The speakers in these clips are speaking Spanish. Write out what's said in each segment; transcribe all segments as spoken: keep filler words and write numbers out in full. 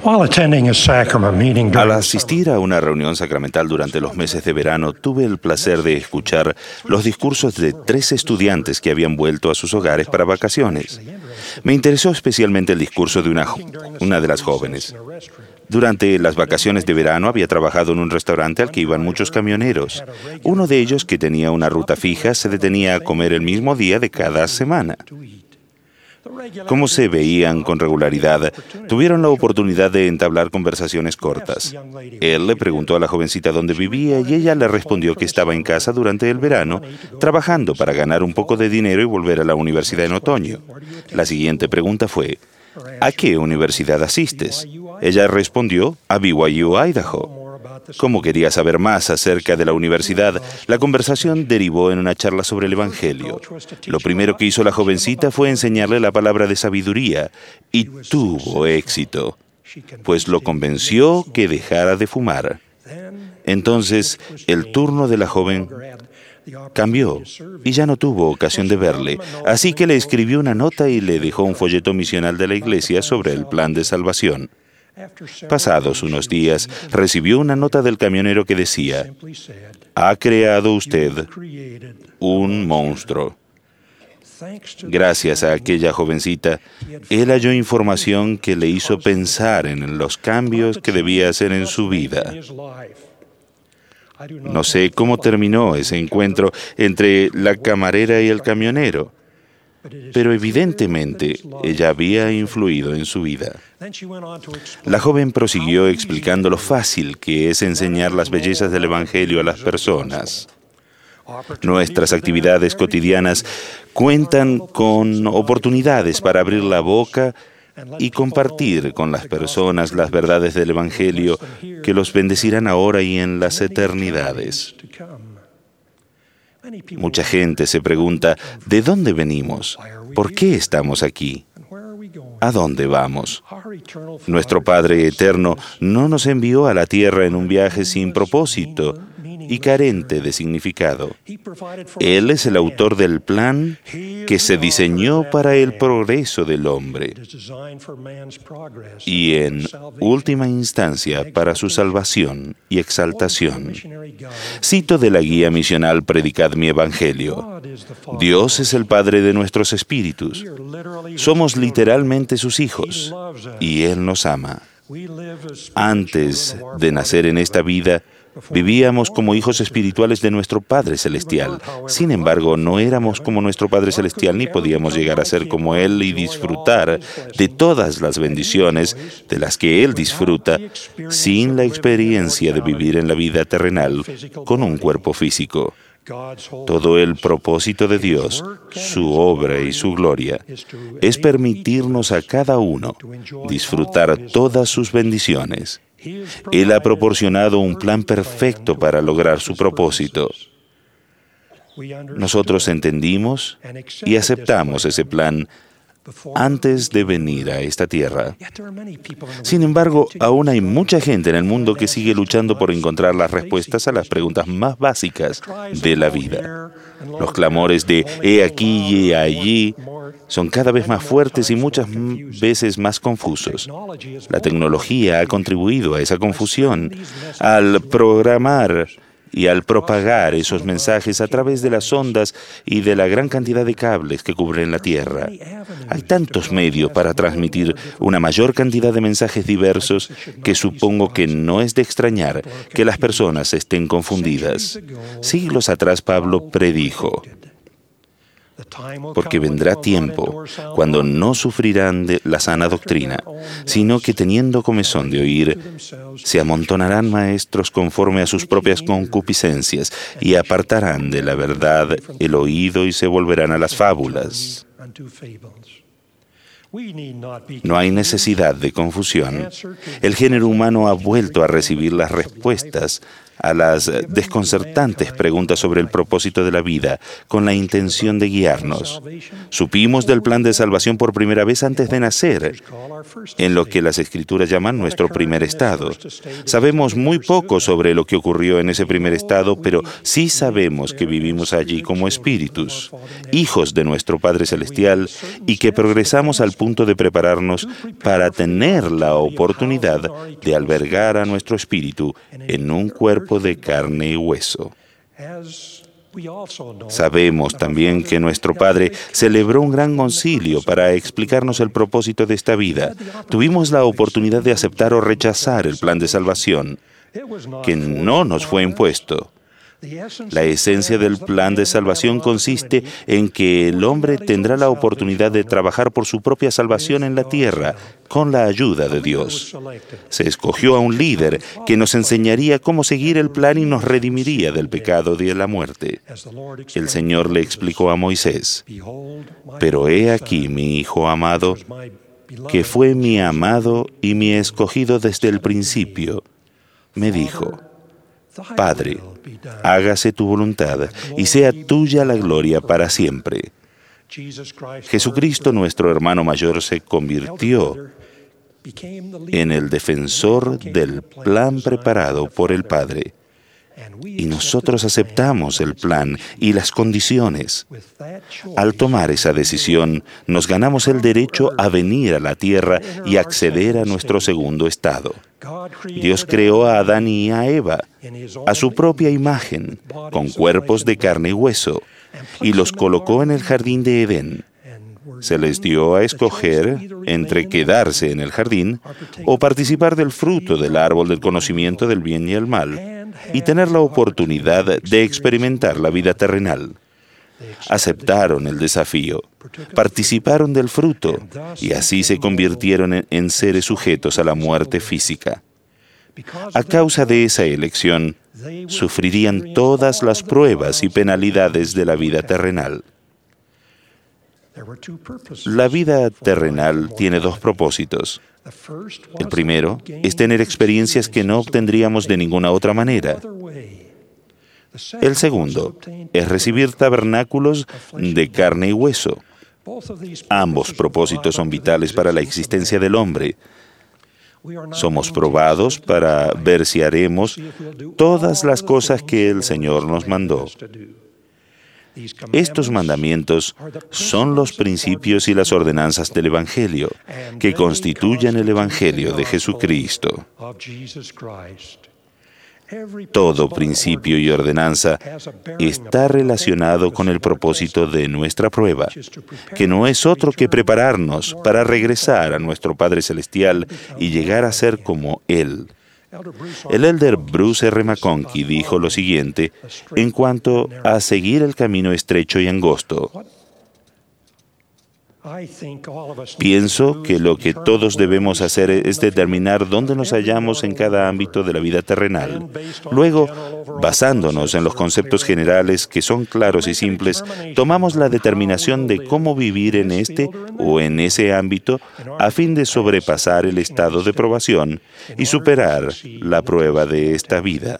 Al asistir a una reunión sacramental durante los meses de verano, tuve el placer de escuchar los discursos de tres estudiantes que habían vuelto a sus hogares para vacaciones. Me interesó especialmente el discurso de una, una de las jóvenes. Durante las vacaciones de verano había trabajado en un restaurante al que iban muchos camioneros. Uno de ellos, que tenía una ruta fija, se detenía a comer el mismo día de cada semana. Como se veían con regularidad, tuvieron la oportunidad de entablar conversaciones cortas. Él le preguntó a la jovencita dónde vivía y ella le respondió que estaba en casa durante el verano, trabajando para ganar un poco de dinero y volver a la universidad en otoño. La siguiente pregunta fue: ¿a qué universidad asistes? Ella respondió: a B Y U, Idaho. Como quería saber más acerca de la universidad, la conversación derivó en una charla sobre el Evangelio. Lo primero que hizo la jovencita fue enseñarle la palabra de sabiduría, y tuvo éxito, pues lo convenció que dejara de fumar. Entonces, el turno de la joven cambió y ya no tuvo ocasión de verle, así que le escribió una nota y le dejó un folleto misional de la iglesia sobre el plan de salvación. Pasados unos días, recibió una nota del camionero que decía: «Ha creado usted un monstruo». Gracias a aquella jovencita, él halló información que le hizo pensar en los cambios que debía hacer en su vida. No sé cómo terminó ese encuentro entre la camarera y el camionero, pero evidentemente ella había influido en su vida. La joven prosiguió explicando lo fácil que es enseñar las bellezas del Evangelio a las personas. Nuestras actividades cotidianas cuentan con oportunidades para abrir la boca y compartir con las personas las verdades del Evangelio que los bendecirán ahora y en las eternidades. Mucha gente se pregunta: ¿de dónde venimos? ¿Por qué estamos aquí? ¿A dónde vamos? Nuestro Padre Eterno no nos envió a la tierra en un viaje sin propósito y carente de significado. Él es el autor del plan que se diseñó para el progreso del hombre y, en última instancia, para su salvación y exaltación. Cito de la guía misional Predicad mi Evangelio: Dios es el Padre de nuestros espíritus. Somos literalmente sus hijos y Él nos ama. Antes de nacer en esta vida, vivíamos como hijos espirituales de nuestro Padre Celestial. Sin embargo, no éramos como nuestro Padre Celestial ni podíamos llegar a ser como Él y disfrutar de todas las bendiciones de las que Él disfruta sin la experiencia de vivir en la vida terrenal con un cuerpo físico. Todo el propósito de Dios, su obra y su gloria, es permitirnos a cada uno disfrutar todas sus bendiciones. Él ha proporcionado un plan perfecto para lograr su propósito. Nosotros entendimos y aceptamos ese plan antes de venir a esta tierra. Sin embargo, aún hay mucha gente en el mundo que sigue luchando por encontrar las respuestas a las preguntas más básicas de la vida. Los clamores de «he aquí y he allí» son cada vez más fuertes y muchas veces más confusos. La tecnología ha contribuido a esa confusión al programar y al propagar esos mensajes a través de las ondas y de la gran cantidad de cables que cubren la Tierra. Hay tantos medios para transmitir una mayor cantidad de mensajes diversos que supongo que no es de extrañar que las personas estén confundidas. Siglos atrás Pablo predijo: porque vendrá tiempo cuando no sufrirán de la sana doctrina, sino que teniendo comezón de oír, se amontonarán maestros conforme a sus propias concupiscencias y apartarán de la verdad el oído y se volverán a las fábulas. No hay necesidad de confusión. El género humano ha vuelto a recibir las respuestas a las desconcertantes preguntas sobre el propósito de la vida con la intención de guiarnos. Supimos del plan de salvación por primera vez antes de nacer, en lo que las Escrituras llaman nuestro primer estado. Sabemos muy poco sobre lo que ocurrió en ese primer estado, pero sí sabemos que vivimos allí como espíritus, hijos de nuestro Padre Celestial, y que progresamos al punto punto de prepararnos para tener la oportunidad de albergar a nuestro espíritu en un cuerpo de carne y hueso. Sabemos también que nuestro Padre celebró un gran concilio para explicarnos el propósito de esta vida. Tuvimos la oportunidad de aceptar o rechazar el plan de salvación, que no nos fue impuesto. La esencia del plan de salvación consiste en que el hombre tendrá la oportunidad de trabajar por su propia salvación en la tierra, con la ayuda de Dios. Se escogió a un líder que nos enseñaría cómo seguir el plan y nos redimiría del pecado y de la muerte. El Señor le explicó a Moisés: «Pero he aquí mi Hijo amado, que fue mi amado y mi escogido desde el principio. Me dijo: Padre, hágase tu voluntad y sea tuya la gloria para siempre». Jesucristo, nuestro hermano mayor, se convirtió en el defensor del plan preparado por el Padre. Y nosotros aceptamos el plan y las condiciones. Al tomar esa decisión, nos ganamos el derecho a venir a la tierra y acceder a nuestro segundo estado. Dios creó a Adán y a Eva a su propia imagen, con cuerpos de carne y hueso, y los colocó en el jardín de Edén. Se les dio a escoger entre quedarse en el jardín o participar del fruto del árbol del conocimiento del bien y el mal, y tener la oportunidad de experimentar la vida terrenal. Aceptaron el desafío, participaron del fruto, y así se convirtieron en, en seres sujetos a la muerte física. A causa de esa elección, sufrirían todas las pruebas y penalidades de la vida terrenal. La vida terrenal tiene dos propósitos. El primero es tener experiencias que no obtendríamos de ninguna otra manera. El segundo es recibir tabernáculos de carne y hueso. Ambos propósitos son vitales para la existencia del hombre. Somos probados para ver si haremos todas las cosas que el Señor nos mandó. Estos mandamientos son los principios y las ordenanzas del Evangelio, que constituyen el Evangelio de Jesucristo. Todo principio y ordenanza está relacionado con el propósito de nuestra prueba, que no es otro que prepararnos para regresar a nuestro Padre Celestial y llegar a ser como Él. El elder Bruce R. McConkie dijo lo siguiente en cuanto a seguir el camino estrecho y angosto: pienso que lo que todos debemos hacer es determinar dónde nos hallamos en cada ámbito de la vida terrenal. Luego, basándonos en los conceptos generales que son claros y simples, tomamos la determinación de cómo vivir en este o en ese ámbito a fin de sobrepasar el estado de probación y superar la prueba de esta vida.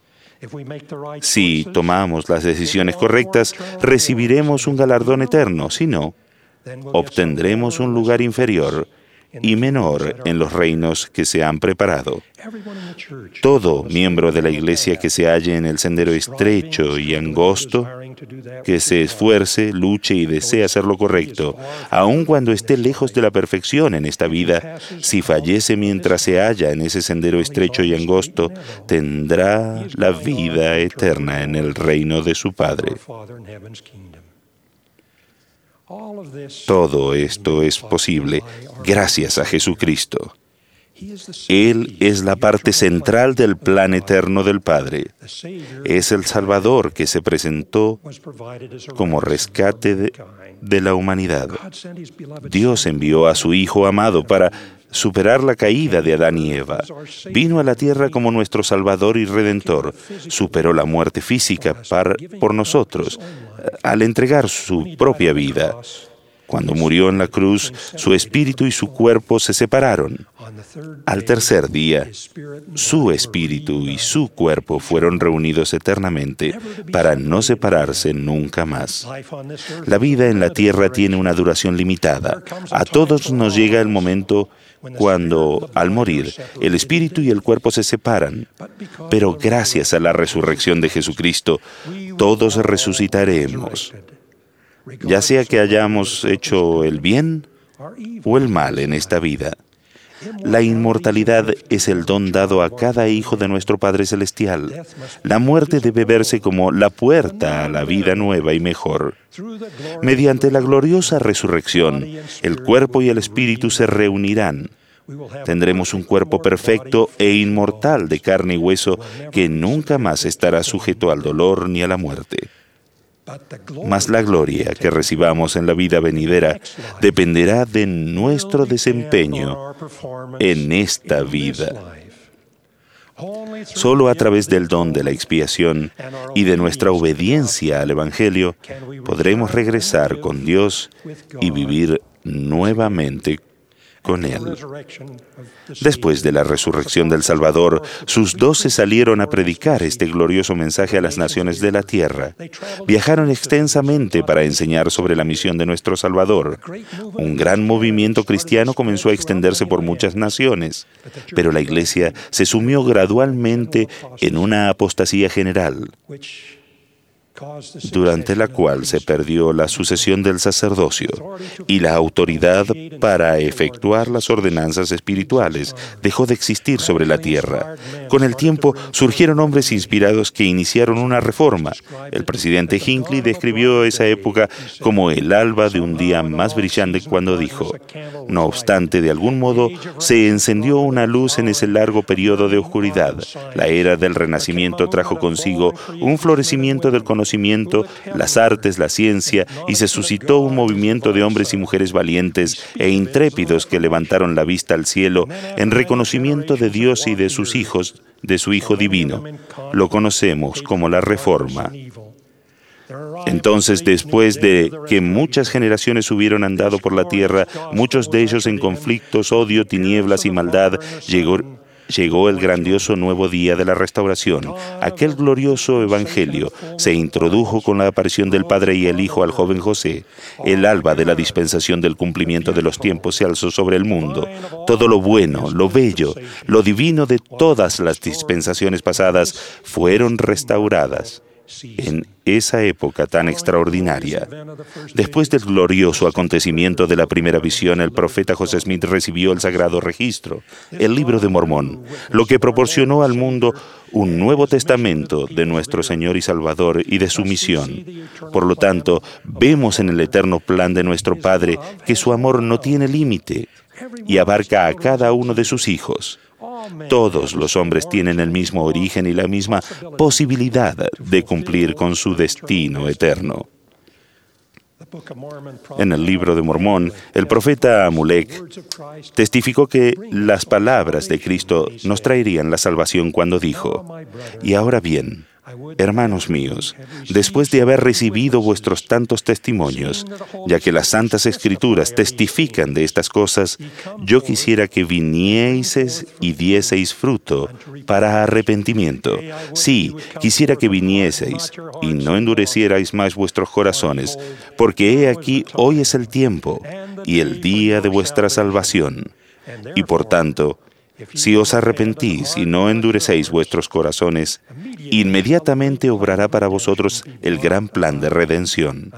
Si tomamos las decisiones correctas, recibiremos un galardón eterno. Si no, obtendremos un lugar inferior y menor en los reinos que se han preparado. Todo miembro de la Iglesia que se halle en el sendero estrecho y angosto, que se esfuerce, luche y desee hacer lo correcto, aun cuando esté lejos de la perfección en esta vida, si fallece mientras se halla en ese sendero estrecho y angosto, tendrá la vida eterna en el reino de su Padre. Todo esto es posible gracias a Jesucristo. Él es la parte central del plan eterno del Padre. Es el Salvador que se presentó como rescate de, de la humanidad. Dios envió a su Hijo amado para superar la caída de Adán y Eva. Vino a la tierra como nuestro Salvador y Redentor. Superó la muerte física para, por nosotros al entregar su propia vida. Cuando murió en la cruz, su espíritu y su cuerpo se separaron. Al tercer día, su espíritu y su cuerpo fueron reunidos eternamente para no separarse nunca más. La vida en la tierra tiene una duración limitada. A todos nos llega el momento cuando, al morir, el espíritu y el cuerpo se separan. Pero gracias a la resurrección de Jesucristo, todos resucitaremos. Ya sea que hayamos hecho el bien o el mal en esta vida. La inmortalidad es el don dado a cada hijo de nuestro Padre Celestial. La muerte debe verse como la puerta a la vida nueva y mejor. Mediante la gloriosa resurrección, el cuerpo y el espíritu se reunirán. Tendremos un cuerpo perfecto e inmortal de carne y hueso que nunca más estará sujeto al dolor ni a la muerte. Mas la gloria que recibamos en la vida venidera dependerá de nuestro desempeño en esta vida. Solo a través del don de la expiación y de nuestra obediencia al Evangelio podremos regresar con Dios y vivir nuevamente con Él. Después de la resurrección del Salvador, sus doce salieron a predicar este glorioso mensaje a las naciones de la tierra. Viajaron extensamente para enseñar sobre la misión de nuestro Salvador. Un gran movimiento cristiano comenzó a extenderse por muchas naciones, pero la Iglesia se sumió gradualmente en una apostasía general, durante la cual se perdió la sucesión del sacerdocio y la autoridad para efectuar las ordenanzas espirituales dejó de existir sobre la tierra. Con el tiempo surgieron hombres inspirados que iniciaron una reforma. El presidente Hinckley describió esa época como el alba de un día más brillante cuando dijo: no obstante, de algún modo se encendió una luz en ese largo periodo de oscuridad. La era del Renacimiento trajo consigo un florecimiento del conocimiento, las artes, la ciencia, y se suscitó un movimiento de hombres y mujeres valientes e intrépidos que levantaron la vista al cielo en reconocimiento de Dios y de sus hijos, de su Hijo Divino. Lo conocemos como la Reforma. Entonces, después de que muchas generaciones hubieron andado por la tierra, muchos de ellos en conflictos, odio, tinieblas y maldad, llegó Llegó el grandioso nuevo día de la restauración. Aquel glorioso evangelio se introdujo con la aparición del Padre y el Hijo al joven José. El alba de la dispensación del cumplimiento de los tiempos se alzó sobre el mundo. Todo lo bueno, lo bello, lo divino de todas las dispensaciones pasadas fueron restauradas en esa época tan extraordinaria. Después del glorioso acontecimiento de la primera visión, el profeta José Smith recibió el sagrado registro, el Libro de Mormón, lo que proporcionó al mundo un nuevo testamento de nuestro Señor y Salvador y de su misión. Por lo tanto, vemos en el eterno plan de nuestro Padre que su amor no tiene límite y abarca a cada uno de sus hijos. Todos los hombres tienen el mismo origen y la misma posibilidad de cumplir con su destino eterno. En el Libro de Mormón, el profeta Amulek testificó que las palabras de Cristo nos traerían la salvación cuando dijo: «Y ahora bien, hermanos míos, después de haber recibido vuestros tantos testimonios, ya que las Santas Escrituras testifican de estas cosas, yo quisiera que vinieseis y dieseis fruto para arrepentimiento. Sí, quisiera que vinieseis y no endurecierais más vuestros corazones, porque he aquí hoy es el tiempo y el día de vuestra salvación. Y por tanto, si os arrepentís y no endurecéis vuestros corazones, inmediatamente obrará para vosotros el gran plan de redención.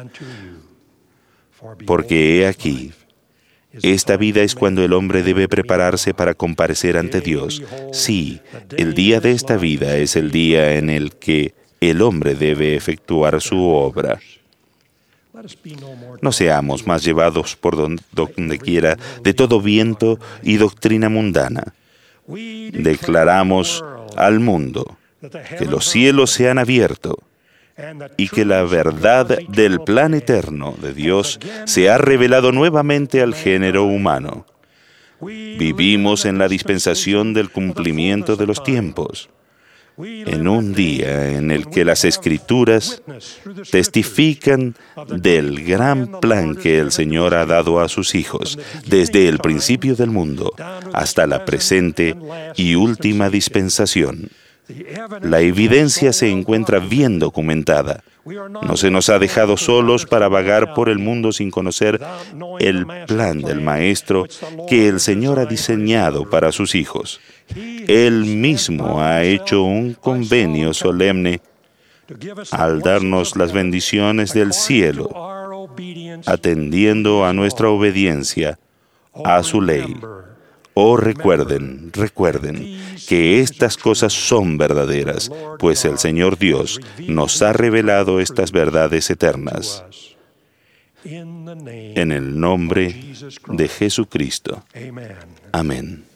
Porque he aquí, esta vida es cuando el hombre debe prepararse para comparecer ante Dios. Sí, el día de esta vida es el día en el que el hombre debe efectuar su obra. No seamos más llevados por donde quiera de todo viento y doctrina mundana. Declaramos al mundo que los cielos se han abierto y que la verdad del plan eterno de Dios se ha revelado nuevamente al género humano. Vivimos en la dispensación del cumplimiento de los tiempos, en un día en el que las Escrituras testifican del gran plan que el Señor ha dado a sus hijos desde el principio del mundo hasta la presente y última dispensación. La evidencia se encuentra bien documentada. No se nos ha dejado solos para vagar por el mundo sin conocer el plan del Maestro que el Señor ha diseñado para sus hijos. Él mismo ha hecho un convenio solemne al darnos las bendiciones del cielo, atendiendo a nuestra obediencia a su ley. Oh, recuerden, recuerden que estas cosas son verdaderas, pues el Señor Dios nos ha revelado estas verdades eternas. En el nombre de Jesucristo. Amén.